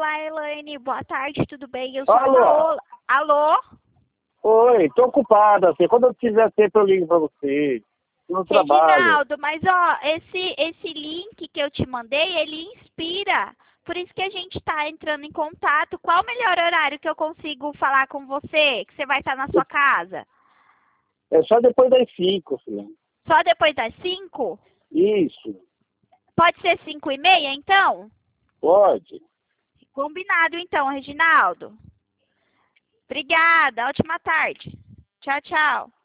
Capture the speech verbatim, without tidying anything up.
Olá, Elaine. Boa tarde, tudo bem? Eu sou a Alô? Paola. Alô? Oi, tô ocupada, assim. Quando eu quiser tempo eu ligo pra você. No trabalho. Reginaldo, mas ó, esse, esse link que eu te mandei, ele inspira. Por isso que a gente tá entrando em contato. Qual o melhor horário que eu consigo falar com você? Que você vai estar na sua casa? É só depois das cinco, filha. Só depois das cinco? Isso, Pode ser cinco e meia, então? pode. Combinado, então, Reginaldo. Obrigada. Ótima tarde. Tchau, tchau.